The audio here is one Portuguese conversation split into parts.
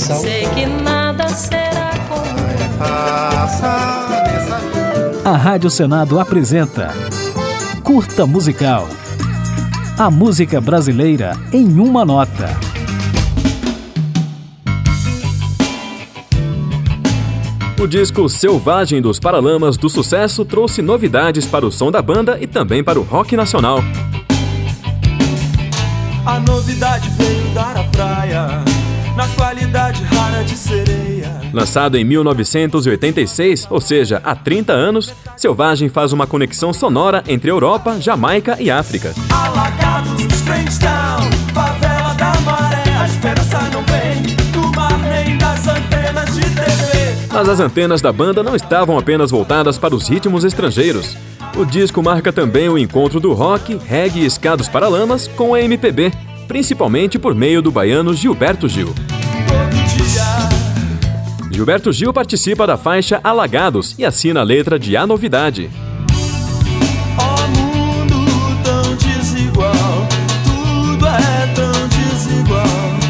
coração. Sei que nada será como A Rádio Senado apresenta Curta Musical. A música brasileira em uma nota. O disco Selvagem dos Paralamas do Sucesso trouxe novidades para o som da banda e também para o rock nacional. A novidade veio dar a praia, na qualidade rara de sereia. Lançado em 1986, ou seja, há 30 anos, Selvagem faz uma conexão sonora entre Europa, Jamaica e África. Alagados, Strange Town, favela da maré, a esperança não vem do mar nem das antenas de TV. Mas as antenas da banda não estavam apenas voltadas para os ritmos estrangeiros. O disco marca também o encontro do rock, reggae e ska dos Paralamas com a MPB, principalmente por meio do baiano Gilberto Gil. Gilberto Gil participa da faixa Alagados e assina a letra de A Novidade. Ó mundo tão desigual, tudo é tão desigual.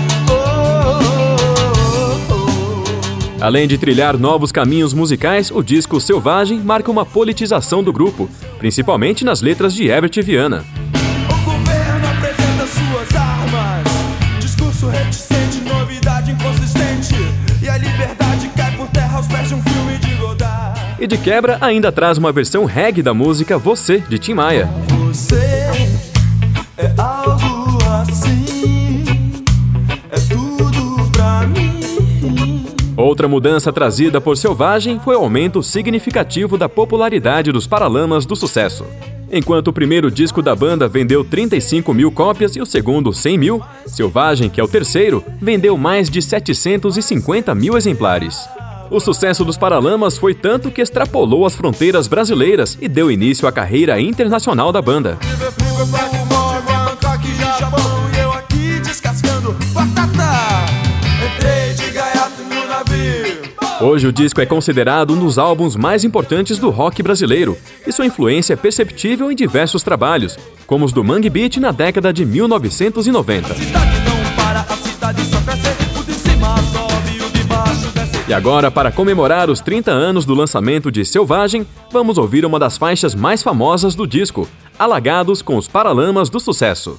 Além de trilhar novos caminhos musicais, o disco Selvagem marca uma politização do grupo, principalmente nas letras de Herbert Viana. O governo apresenta suas armas, discurso reticente, novidade inconsistente, e a liberdade cai por terra aos pés de um filme de Godard. E de quebra, ainda traz uma versão reggae da música Você, de Tim Maia. Você é algo assim, é tudo pra mim. Outra mudança trazida por Selvagem foi o aumento significativo da popularidade dos Paralamas do Sucesso. Enquanto o primeiro disco da banda vendeu 35 mil cópias e o segundo 100 mil, Selvagem, que é o terceiro, vendeu mais de 750 mil exemplares. O sucesso dos Paralamas foi tanto que extrapolou as fronteiras brasileiras e deu início à carreira internacional da banda. Hoje o disco é considerado um dos álbuns mais importantes do rock brasileiro, e sua influência é perceptível em diversos trabalhos, como os do Mangue Beat na década de 1990. E agora, para comemorar os 30 anos do lançamento de Selvagem, vamos ouvir uma das faixas mais famosas do disco, Alagados com os Paralamas do Sucesso.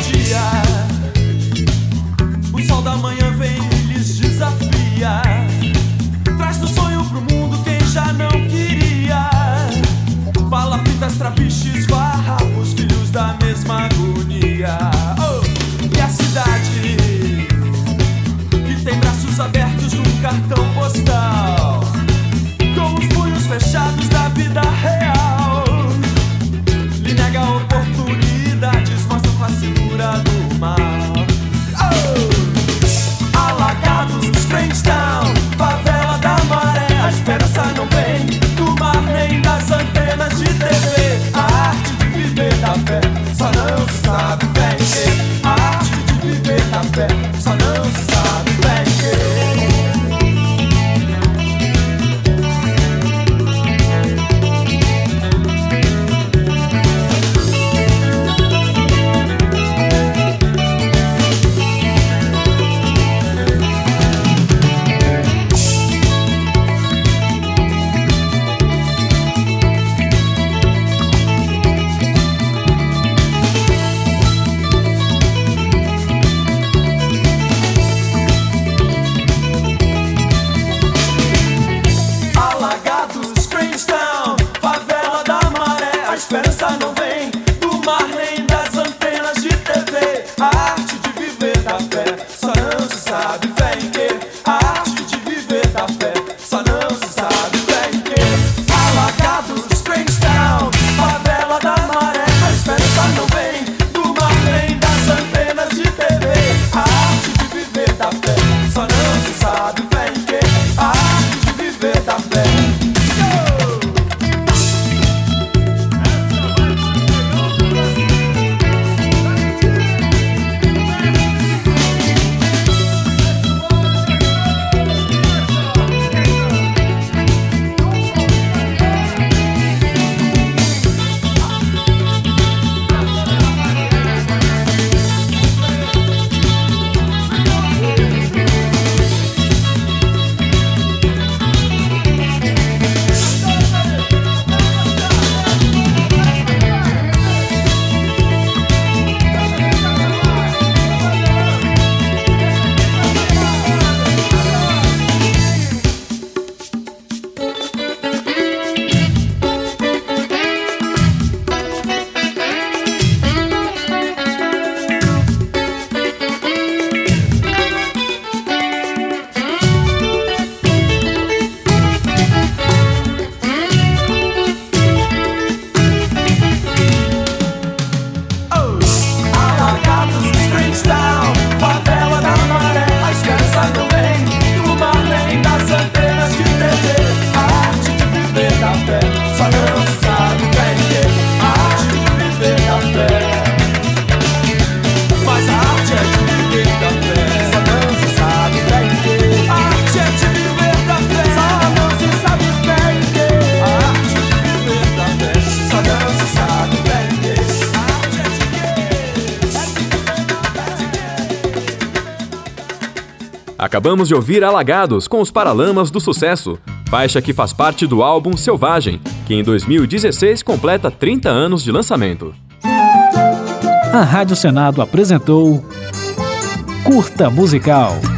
O sol da manhã vem e lhes desafia. Acabamos de ouvir Alagados com os Paralamas do Sucesso, faixa que faz parte do álbum Selvagem, que em 2016 completa 30 anos de lançamento. A Rádio Senado apresentou Curta Musical.